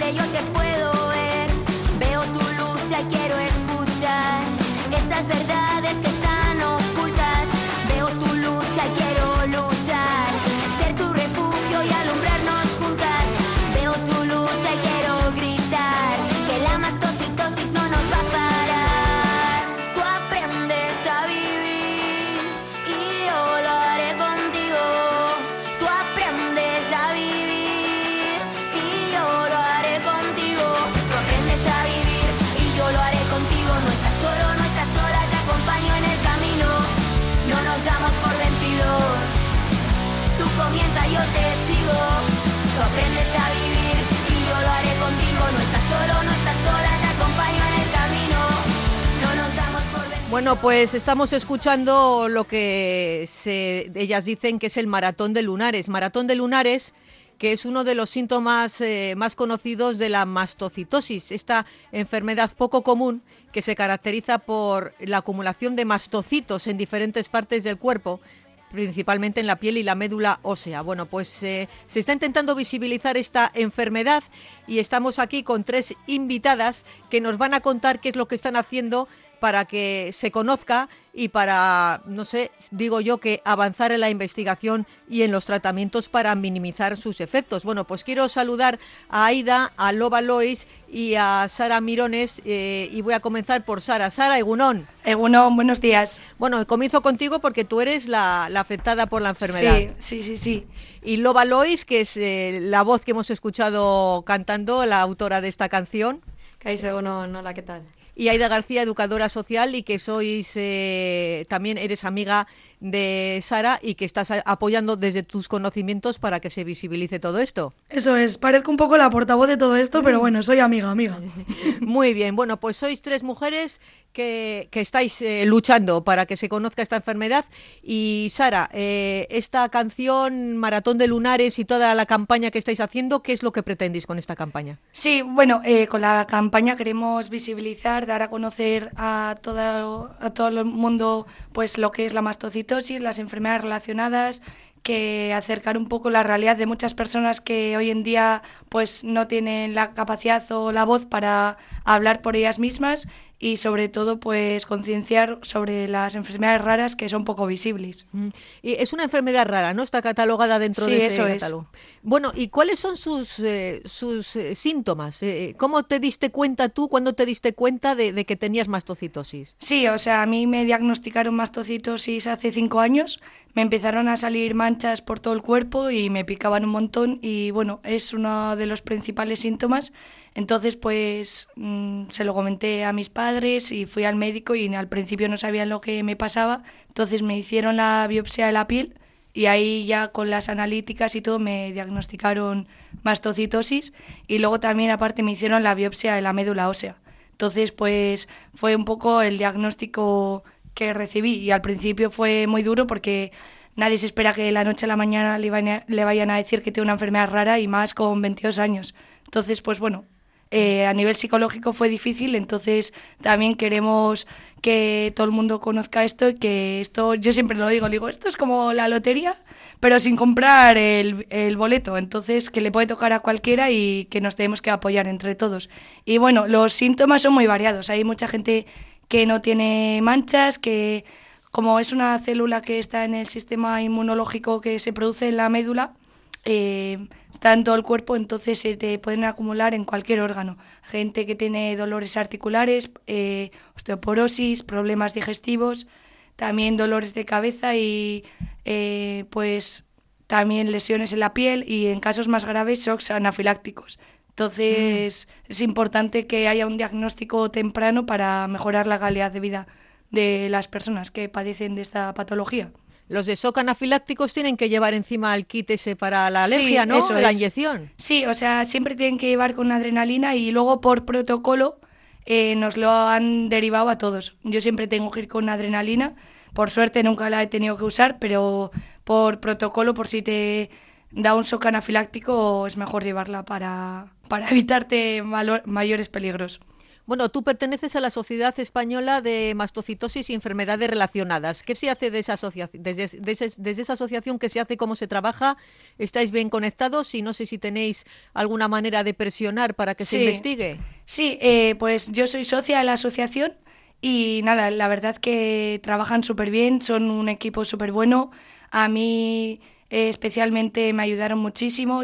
que yo te puedo ver. Veo tu lucha y quiero escuchar esas verdades que están ocultas. Veo tu lucha y quiero luchar, ser tu refugio y alumbrarnos juntas. Veo tu lucha y quiero gritar que la mastocitosis no nos va a parar. Tú aprendes a vivir y yo lo haré contigo. Tú aprendes a vivir y yo lo haré contigo. Tú aprendes a vivir y yo lo haré contigo. No estás solo, no estás sola, te acompaño en el camino. No nos damos por vencidos. Tú comienza, yo te sigo. Tú aprendes a vivir y yo lo haré contigo. No estás solo, no estás sola, te acompaño en el camino. No nos damos por vencidos. Bueno, pues estamos escuchando lo que ellas dicen que es el maratón de lunares. Maratón de lunares, que es uno de los síntomas más conocidos de la mastocitosis, esta enfermedad poco común que se caracteriza por la acumulación de mastocitos en diferentes partes del cuerpo, principalmente en la piel y la médula ósea. Bueno, pues se está intentando visibilizar esta enfermedad y estamos aquí con 3 invitadas que nos van a contar qué es lo que están haciendo para que se conozca y para, no sé, digo yo, que avanzar en la investigación y en los tratamientos para minimizar sus efectos. Bueno, pues quiero saludar a Aida, a Loba Lois y a Sara Mirones y voy a comenzar por Sara. Sara, Egunon. Egunon, buenos días. Bueno, comienzo contigo porque tú eres la afectada por la enfermedad. Sí. Y Loba Lois, que es la voz que hemos escuchado cantando, la autora de esta canción. Kaixo, Egunon, hola, ¿qué tal? Y Aida García, educadora social, y que sois también eres amiga de Sara y que estás apoyando desde tus conocimientos para que se visibilice todo esto. Eso es, parezco un poco la portavoz de todo esto, pero bueno, soy amiga. Muy bien, bueno, pues sois 3 mujeres que estáis luchando para que se conozca esta enfermedad. Y Sara, esta canción, Maratón de Lunares y toda la campaña que estáis haciendo, ¿qué es lo que pretendéis con esta campaña? Sí, bueno, con la campaña queremos visibilizar, dar a conocer a todo el mundo pues lo que es la mastocitosis, las enfermedades relacionadas, que acercar un poco la realidad de muchas personas que hoy en día pues no tienen la capacidad o la voz para hablar por ellas mismas y sobre todo pues concienciar sobre las enfermedades raras que son poco visibles. Y es una enfermedad rara, ¿no? Está catalogada dentro de ese catálogo. Bueno, ¿y cuáles son sus síntomas? ¿Cómo te diste cuenta tú, cuándo te diste cuenta de que tenías mastocitosis? Sí, o sea, a mí me diagnosticaron mastocitosis hace 5 años, me empezaron a salir manchas por todo el cuerpo y me picaban un montón y bueno, es uno de los principales síntomas. Entonces, pues se lo comenté a mis padres y fui al médico y al principio no sabían lo que me pasaba. Entonces me hicieron la biopsia de la piel y ahí ya con las analíticas y todo me diagnosticaron mastocitosis y luego también aparte me hicieron la biopsia de la médula ósea. Entonces, pues fue un poco el diagnóstico que recibí y al principio fue muy duro porque nadie se espera que de la noche a la mañana le vayan a decir que tiene una enfermedad rara y más con 22 años. Entonces, pues bueno, a nivel psicológico fue difícil, entonces también queremos que todo el mundo conozca esto y que esto, yo siempre lo digo, esto es como la lotería, pero sin comprar el boleto, entonces que le puede tocar a cualquiera y que nos tenemos que apoyar entre todos. Y bueno, los síntomas son muy variados, hay mucha gente que no tiene manchas, que como es una célula que está en el sistema inmunológico que se produce en la médula, está en todo el cuerpo, entonces se te pueden acumular en cualquier órgano. Gente que tiene dolores articulares, osteoporosis, problemas digestivos, también dolores de cabeza y pues también lesiones en la piel y en casos más graves shocks anafilácticos. Entonces es importante que haya un diagnóstico temprano para mejorar la calidad de vida de las personas que padecen de esta patología. Los de shock anafilácticos tienen que llevar encima el kit ese para la alergia, sí, ¿no? Eso la inyección. Sí, o sea, siempre tienen que llevar con adrenalina y luego por protocolo nos lo han derivado a todos. Yo siempre tengo que ir con adrenalina. Por suerte nunca la he tenido que usar, pero por protocolo, por si te da un shock anafiláctico, es mejor llevarla para evitarte mayores peligros. Bueno, tú perteneces a la Sociedad Española de Mastocitosis y Enfermedades Relacionadas. ¿Qué se hace de esa asociación? Desde esa asociación, ¿qué se hace? ¿Cómo se trabaja? ¿Estáis bien conectados? Y no sé si tenéis alguna manera de presionar para que se investigue. Sí, pues yo soy socia de la asociación y nada, la verdad que trabajan súper bien, son un equipo súper bueno. A mí especialmente me ayudaron muchísimo,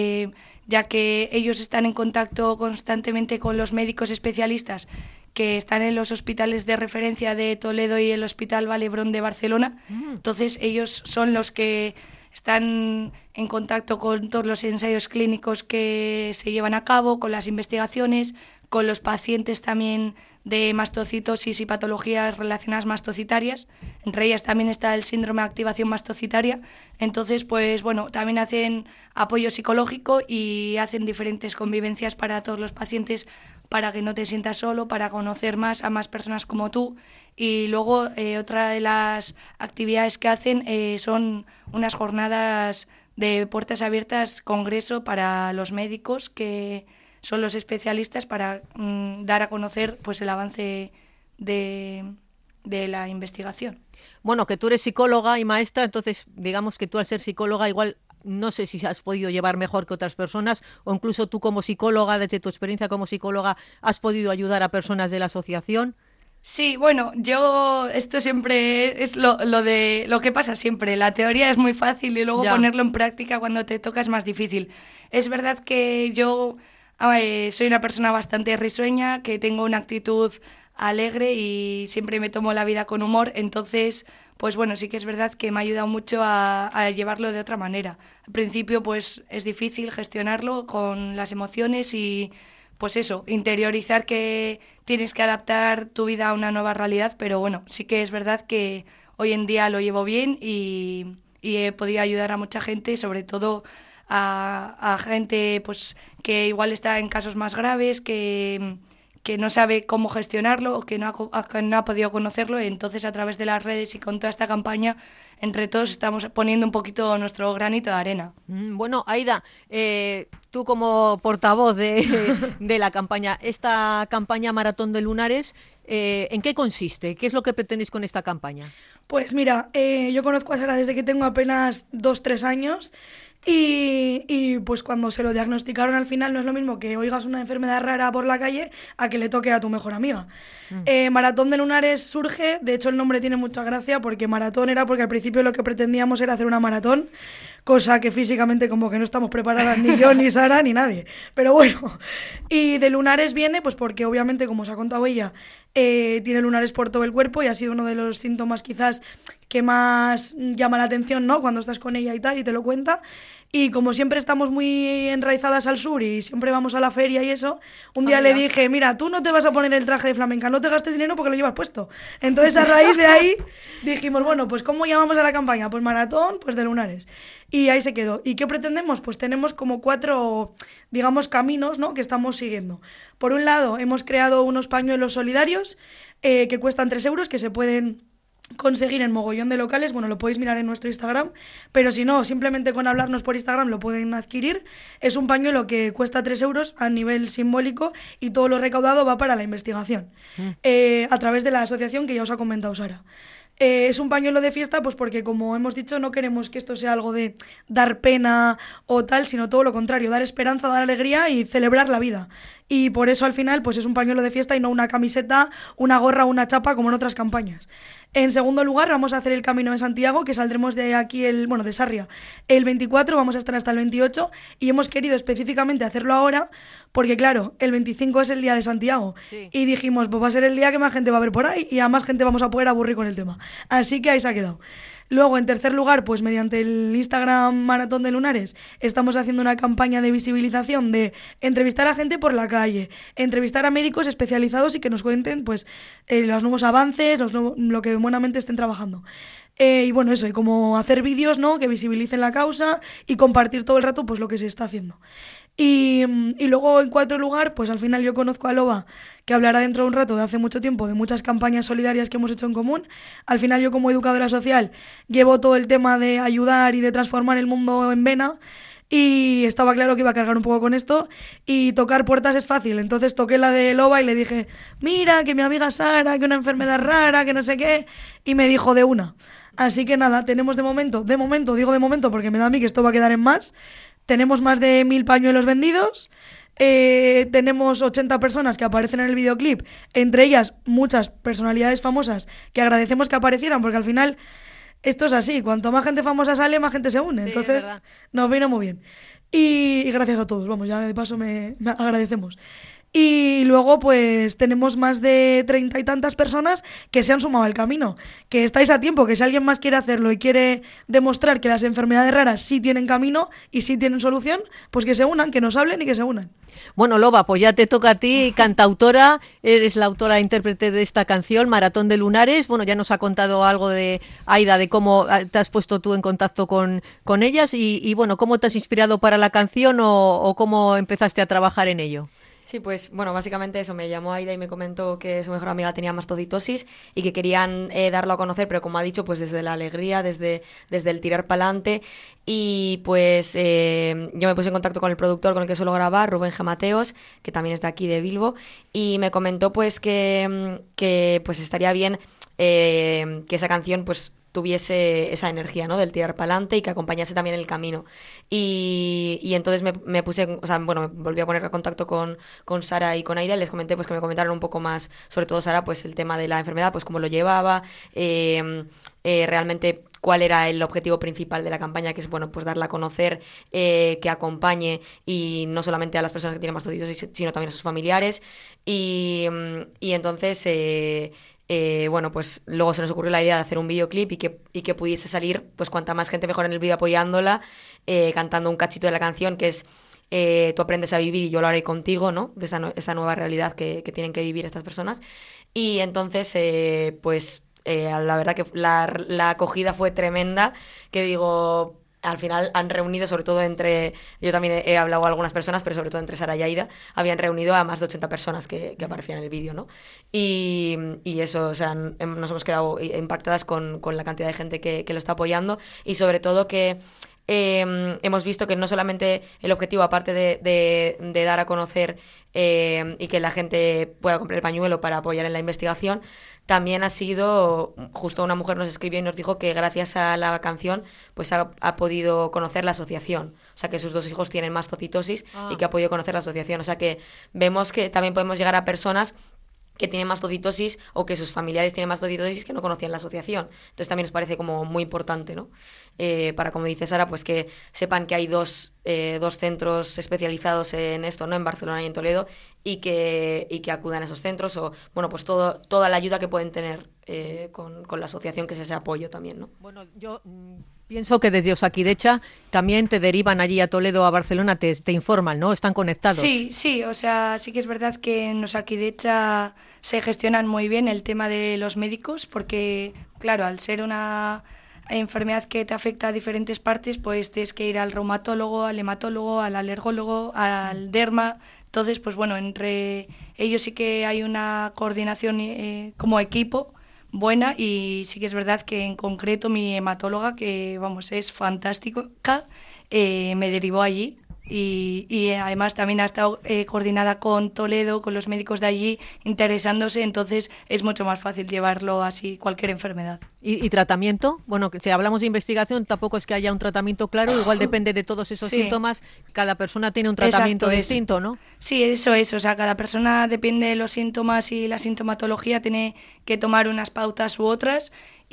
ya que ellos están en contacto constantemente con los médicos especialistas que están en los hospitales de referencia de Toledo y el Hospital Vall-d'Hebron de Barcelona. Entonces ellos son los que están en contacto con todos los ensayos clínicos que se llevan a cabo, con las investigaciones, con los pacientes también de mastocitosis y patologías relacionadas mastocitarias. Entre ellas también está el síndrome de activación mastocitaria. Entonces, pues bueno, también hacen apoyo psicológico y hacen diferentes convivencias para todos los pacientes, para que no te sientas solo, para conocer más a más personas como tú. Y luego otra de las actividades que hacen son unas jornadas de puertas abiertas, congreso para los médicos que son los especialistas, para dar a conocer pues el avance de la investigación. Bueno, que tú eres psicóloga y maestra, entonces digamos que tú al ser psicóloga igual no sé si has podido llevar mejor que otras personas, o incluso tú como psicóloga, desde tu experiencia como psicóloga, has podido ayudar a personas de la asociación. Sí, bueno, esto siempre es lo que pasa siempre. La teoría es muy fácil y luego ponerlo en práctica cuando te toca es más difícil. Es verdad que yo soy una persona bastante risueña, que tengo una actitud alegre y siempre me tomo la vida con humor, entonces, pues bueno, sí que es verdad que me ha ayudado mucho a llevarlo de otra manera. Al principio, pues es difícil gestionarlo con las emociones y, pues eso, interiorizar que tienes que adaptar tu vida a una nueva realidad, pero bueno, sí que es verdad que hoy en día lo llevo bien y he podido ayudar a mucha gente, sobre todo a gente pues que igual está en casos más graves, que no sabe cómo gestionarlo o que no ha podido conocerlo, y entonces a través de las redes y con toda esta campaña, entre todos estamos poniendo un poquito nuestro granito de arena. Bueno, Aida, tú como portavoz de la campaña, esta campaña Maratón de Lunares, ¿en qué consiste? ¿Qué es lo que pretendéis con esta campaña? Pues mira, yo conozco a Sara desde que tengo apenas 2-3 años y pues cuando se lo diagnosticaron al final no es lo mismo que oigas una enfermedad rara por la calle a que le toque a tu mejor amiga. Maratón de Lunares surge, de hecho el nombre tiene mucha gracia porque maratón era porque al principio lo que pretendíamos era hacer una maratón, cosa que físicamente como que no estamos preparadas ni yo, ni Sara, ni nadie. Pero bueno, y de lunares viene pues porque obviamente, como os ha contado ella, tiene lunares por todo el cuerpo y ha sido uno de los síntomas quizás que más llama la atención, ¿no? Cuando estás con ella y tal y te lo cuenta. Y como siempre estamos muy enraizadas al sur y siempre vamos a la feria y eso, un día le dije, mira, tú no te vas a poner el traje de flamenca, no te gastes dinero porque lo llevas puesto. Entonces a raíz de ahí dijimos, bueno, pues ¿cómo llamamos a la campaña? Pues maratón, pues de lunares. Y ahí se quedó. ¿Y qué pretendemos? Pues tenemos como 4, digamos, caminos, ¿no?, que estamos siguiendo. Por un lado, hemos creado unos pañuelos solidarios que cuestan 3 euros, que se pueden conseguir en mogollón de locales. Bueno, lo podéis mirar en nuestro Instagram, pero si no, simplemente con hablarnos por Instagram lo pueden adquirir. Es un pañuelo que cuesta 3 euros a nivel simbólico y todo lo recaudado va para la investigación a través de la asociación que ya os ha comentado Sara. Es un pañuelo de fiesta pues porque, como hemos dicho, no queremos que esto sea algo de dar pena o tal, sino todo lo contrario, dar esperanza, dar alegría y celebrar la vida. Y por eso al final pues es un pañuelo de fiesta y no una camiseta, una gorra o una chapa como en otras campañas. En segundo lugar, vamos a hacer el Camino de Santiago, que saldremos de aquí, de Sarria, el 24, vamos a estar hasta el 28, y hemos querido específicamente hacerlo ahora, porque claro, el 25 es el día de Santiago, sí. Y dijimos, pues va a ser el día que más gente va a ver por ahí, y a más gente vamos a poder aburrir con el tema. Así que ahí se ha quedado. Luego, en tercer lugar, pues mediante el Instagram Maratón de Lunares, estamos haciendo una campaña de visibilización, de entrevistar a gente por la calle, entrevistar a médicos especializados y que nos cuenten pues los nuevos avances, lo que buenamente estén trabajando. Y bueno, eso, y como hacer vídeos, ¿no?, que visibilicen la causa y compartir todo el rato pues lo que se está haciendo. Y luego, en cuarto lugar, pues al final yo conozco a Loba, que hablará dentro de un rato, de hace mucho tiempo, de muchas campañas solidarias que hemos hecho en común. Al final yo, como educadora social, llevo todo el tema de ayudar y de transformar el mundo en vena. y estaba claro que iba a cargar un poco con esto y tocar puertas es fácil. Entonces toqué la de Loba y le dije, mira, que mi amiga Sara, que una enfermedad rara, que no sé qué, y me dijo de una. Así que nada, tenemos de momento, digo de momento porque me da a mí que esto va a quedar en más, tenemos más de 1000 pañuelos vendidos, tenemos 80 personas que aparecen en el videoclip, entre ellas muchas personalidades famosas que agradecemos que aparecieran porque al final esto es así, cuanto más gente famosa sale, más gente se une, Sí, entonces nos vino muy bien. Y gracias a todos, vamos, ya de paso me agradecemos. Y luego pues tenemos más de 30 y tantas personas que se han sumado al camino, que estáis a tiempo, que si alguien más quiere hacerlo y quiere demostrar que las enfermedades raras sí tienen camino y sí tienen solución, pues que se unan, que nos hablen y que se unan. Bueno, Loba, pues ya te toca a ti, cantautora, eres la autora e intérprete de esta canción, Maratón de Lunares. Bueno, ya nos ha contado algo de Aida, de cómo te has puesto tú en contacto con ellas y bueno, cómo te has inspirado para la canción o cómo empezaste a trabajar en ello. Sí, pues bueno, básicamente eso, me llamó Aida y me comentó que su mejor amiga tenía mastocitosis y que querían darlo a conocer, pero como ha dicho, pues desde la alegría, desde el tirar pa'lante. Y pues yo me puse en contacto con el productor con el que suelo grabar, Rubén G. Mateos, que también es de aquí, de Bilbo, y me comentó pues que pues estaría bien que esa canción pues tuviese esa energía, ¿no?, del tirar para adelante y que acompañase también el camino. Y entonces me puse, o sea, bueno, me volví a poner en contacto con Sara y con Aida y les comenté pues que me comentaron un poco más, sobre todo Sara, pues el tema de la enfermedad, pues cómo lo llevaba, realmente cuál era el objetivo principal de la campaña, que es, bueno, pues darla a conocer, que acompañe y no solamente a las personas que tienen mastocitosis, sino también a sus familiares. Y entonces... bueno, pues luego se nos ocurrió la idea de hacer un videoclip y que pudiese salir pues cuanta más gente mejor en el vídeo apoyándola, cantando un cachito de la canción que es Tú aprendes a vivir y yo lo haré contigo, ¿no?, de esa nueva realidad que tienen que vivir estas personas. Y entonces pues la verdad que la acogida fue tremenda, que digo... Al final han reunido, sobre todo yo también he hablado a algunas personas, pero sobre todo entre Sara y Aida, habían reunido a más de 80 personas que aparecían en el vídeo, ¿no? Y eso, o sea, nos hemos quedado impactadas con la cantidad de gente que lo está apoyando y sobre todo que hemos visto que no solamente el objetivo, aparte de dar a conocer y que la gente pueda comprar el pañuelo para apoyar en la investigación, también ha sido, justo una mujer nos escribió y nos dijo que gracias a la canción pues ha podido conocer la asociación, o sea que sus 2 hijos tienen mastocitosis y que ha podido conocer la asociación, o sea que vemos que también podemos llegar a personas que tienen mastocitosis o que sus familiares tienen mastocitosis que no conocían la asociación. Entonces también nos parece como muy importante, ¿no? Para, como dice Sara, pues que sepan que hay dos centros especializados en esto, ¿no?, en Barcelona y en Toledo, y que acudan a esos centros o, bueno, pues toda la ayuda que pueden tener con la asociación, que es ese apoyo también, ¿no? Bueno, yo pienso que desde Osakidecha también te derivan allí a Toledo o a Barcelona, te informan, ¿no? Están conectados. Sí, o sea, sí que es verdad que en Osakidecha se gestionan muy bien el tema de los médicos porque, claro, al ser una enfermedad que te afecta a diferentes partes, pues tienes que ir al reumatólogo, al hematólogo, al alergólogo, al derma. Entonces, pues bueno, entre ellos sí que hay una coordinación como equipo buena y sí que es verdad que en concreto mi hematóloga, que vamos, es fantástica, me derivó allí. Y además también ha estado coordinada con Toledo, con los médicos de allí, interesándose, entonces es mucho más fácil llevarlo así, cualquier enfermedad. ¿Y tratamiento? Bueno, que si hablamos de investigación, tampoco es que haya un tratamiento claro, igual depende de todos esos síntomas, cada persona tiene un tratamiento distinto, ¿no? Sí, eso es, o sea, cada persona depende de los síntomas y la sintomatología, tiene que tomar unas pautas u otras.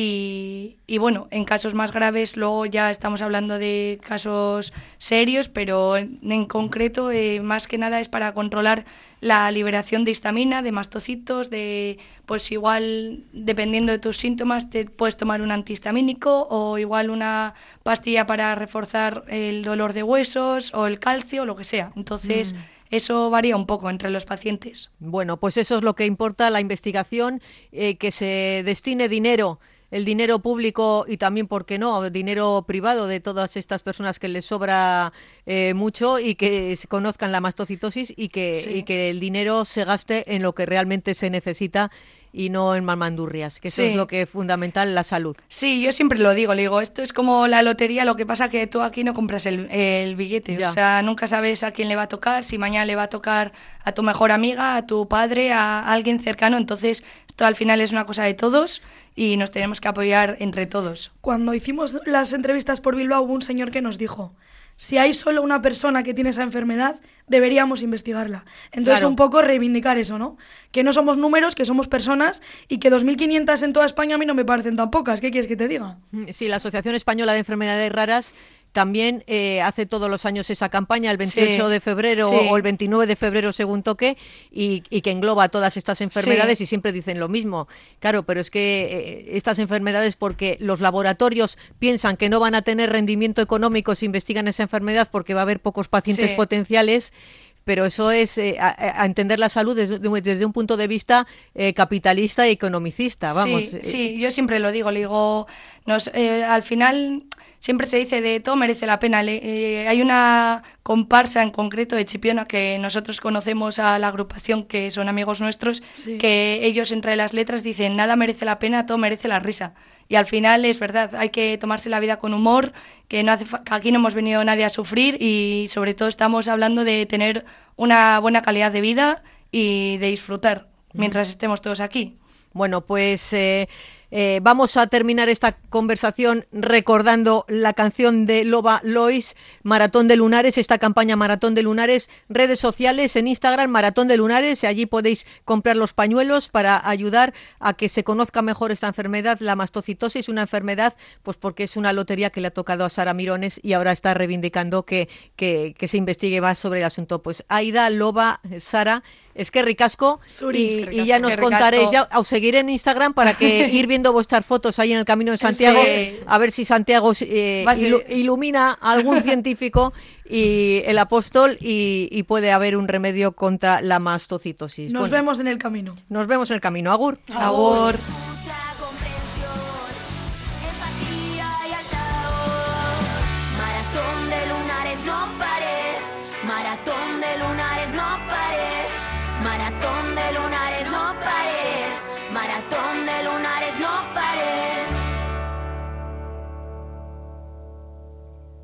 Y bueno, en casos más graves luego ya estamos hablando de casos serios, pero en concreto más que nada es para controlar la liberación de histamina, de mastocitos, pues igual dependiendo de tus síntomas te puedes tomar un antihistamínico o igual una pastilla para reforzar el dolor de huesos o el calcio o lo que sea. Entonces... Eso varía un poco entre los pacientes. Bueno, pues eso es lo que importa, la investigación, que se destine dinero, el dinero público y también, ¿por qué no?, dinero privado de todas estas personas que les sobra mucho y que se conozcan la mastocitosis y que el dinero se gaste en lo que realmente se necesita y no en mamandurrias, que eso es lo que es fundamental, la salud. Sí, yo siempre lo digo, esto es como la lotería, lo que pasa que tú aquí no compras el billete, Ya. o sea, nunca sabes a quién le va a tocar, si mañana le va a tocar a tu mejor amiga, a tu padre, a alguien cercano, entonces esto al final es una cosa de todos y nos tenemos que apoyar entre todos. Cuando hicimos las entrevistas por Bilbao hubo un señor que nos dijo: si hay solo una persona que tiene esa enfermedad, deberíamos investigarla. Entonces, Claro. un poco reivindicar eso, ¿no? Que no somos números, que somos personas y que 2.500 en toda España a mí no me parecen tan pocas. ¿Qué quieres que te diga? Sí, la Asociación Española de Enfermedades Raras también hace todos los años esa campaña, el 28 Sí, de febrero sí. o el 29 de febrero según toque, y que engloba todas estas enfermedades Sí. y siempre dicen lo mismo. Claro, pero es que estas enfermedades, porque los laboratorios piensan que no van a tener rendimiento económico si investigan esa enfermedad porque va a haber pocos pacientes Sí. potenciales. Pero eso es a entender la salud desde un punto de vista capitalista y economicista, vamos. Sí, yo siempre lo digo, al final siempre se dice de todo merece la pena. Hay una comparsa en concreto de Chipiona que nosotros conocemos a la agrupación, que son amigos nuestros, Sí. que ellos entre las letras dicen nada merece la pena, todo merece la risa. Y al final es verdad, hay que tomarse la vida con humor, que que aquí no hemos venido nadie a sufrir y sobre todo estamos hablando de tener una buena calidad de vida y de disfrutar mientras estemos todos aquí. Bueno, pues vamos a terminar esta conversación recordando la canción de Loba Lois, Maratón de Lunares, esta campaña Maratón de Lunares, redes sociales en Instagram, Maratón de Lunares, y allí podéis comprar los pañuelos para ayudar a que se conozca mejor esta enfermedad, la mastocitosis, una enfermedad, pues porque es una lotería que le ha tocado a Sara Mirones y ahora está reivindicando que se investigue más sobre el asunto. Pues Aida, Loba, Sara, es que ricasco, Zuri, y ya nos contaréis, ya os seguiré en Instagram para que ir viendo vuestras fotos ahí en el Camino de Santiago, Sí. a ver si Santiago ilumina a algún científico y el apóstol y puede haber un remedio contra la mastocitosis. Nos Bueno, vemos en el camino. nos vemos en el camino. Agur. Agur. Mucha comprensión, empatía y altavoz. Maratón de lunares, no pares. Maratón de lunares, no pares. Maratón de lunares, no pares. Maratón